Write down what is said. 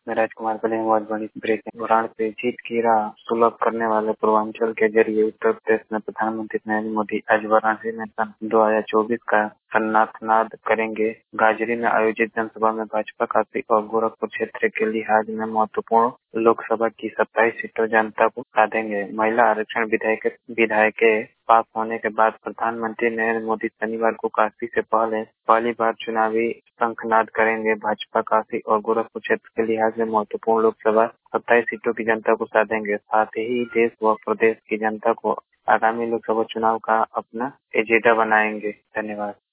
मैं राजकुमार पहले बहुत बड़ी ब्रेकिंग वाराणसी जीत की राह सुलभ करने वाले पूर्वांचल के जरिए उत्तर प्रदेश में प्रधानमंत्री नरेंद्र मोदी आज वाराणसी में सन 2024 का कन्नाथनाद करेंगे। गाजरी में आयोजित जनसभा में भाजपा काफी और गोरखपुर क्षेत्र के लिहाज में महत्वपूर्ण लोकसभा की 27 सीटों जनता को साधेंगे। महिला आरक्षण विधायक पास होने के बाद प्रधानमंत्री नरेंद्र मोदी शनिवार को काशी से पहली बार चुनावी शंखनाद करेंगे। भाजपा काशी और गोरखपुर क्षेत्र के लिहाज में महत्वपूर्ण लोकसभा 27 सीटों की जनता को साधेंगे। साथ ही देश व प्रदेश की जनता को आगामी लोकसभा चुनाव का अपना एजेंडा बनाएंगे। धन्यवाद।